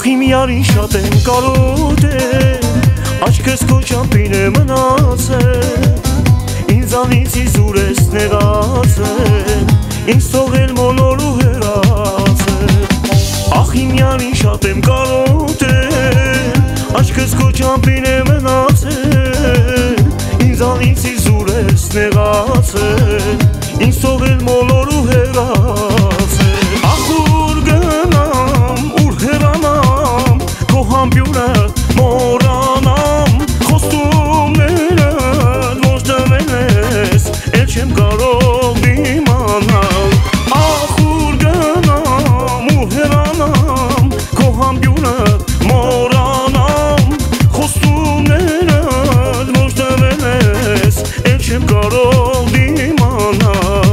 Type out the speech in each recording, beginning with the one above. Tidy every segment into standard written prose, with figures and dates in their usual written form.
Ախ իմ յարին շատ եմ կարոտել, աչքս քո չափին է մնացել, ինձանից իզուր ես նեղացել, ինձ թողել մոլոր ու հեռացել։ Ախ իմ յարին շատ եմ կարոտել, աչքս քո չափին է մնացել, ինձանից իզուր ես նեղացել, ինձ թողել մոլոր ու հեռացել։ Ախ ուր գնամ, ուր հեռանամ, քո համբյուրը մոռանամ, խոստումներդ ոչ տվել ես, էլ չեմ կարող դիմանալ։ Ախ ուր գնամ, ուր հեռանամ, քո համբյուրը մոռանամ, խոստումներդ ոչ տվել ես, էլ չեմ կարող դիմանալ։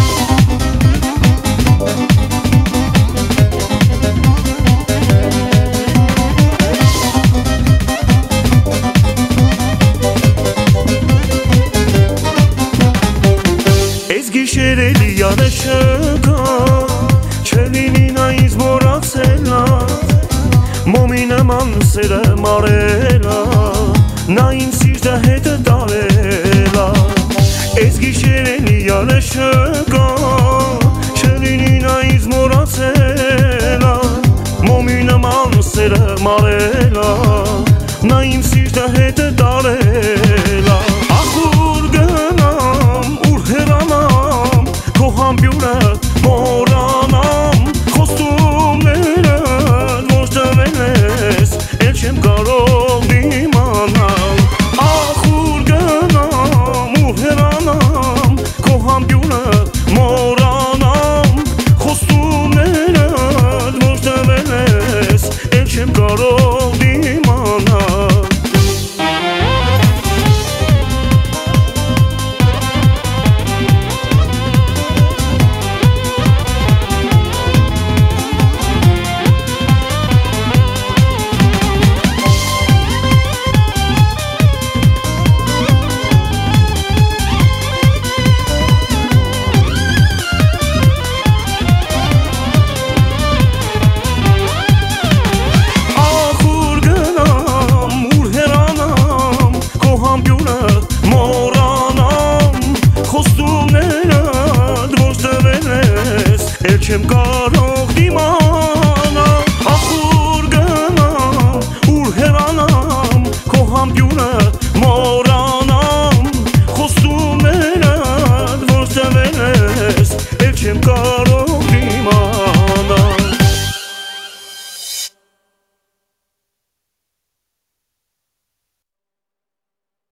Ես գիշերելի յանը չկա, չլինի նա ինձ մոռացելա, մոմի նման սերը մարելա, նա ինձ սիրտը հետը տարելա։ Ես գիշերելի յանը չկա, չլինի նա ինձ մոռացելա, մոմի նման սերը մարելա, նա ինձ սիրտը հետը տարելա։ Ախ ուր գնամ, ուր հեռանամ, քո համբյուրը մոռանամ, խոստումներդ ոչ տվել ես, էլ չեմ կարող դիմանալ։ Ախ ուր գնամ, ուր հեռանամ, քո համբյուրը մոռանամ, խոստումներդ ոչ տվել ես, էլ չեմ կարող դիմանալ։ Չեմ կարող դիմանալ։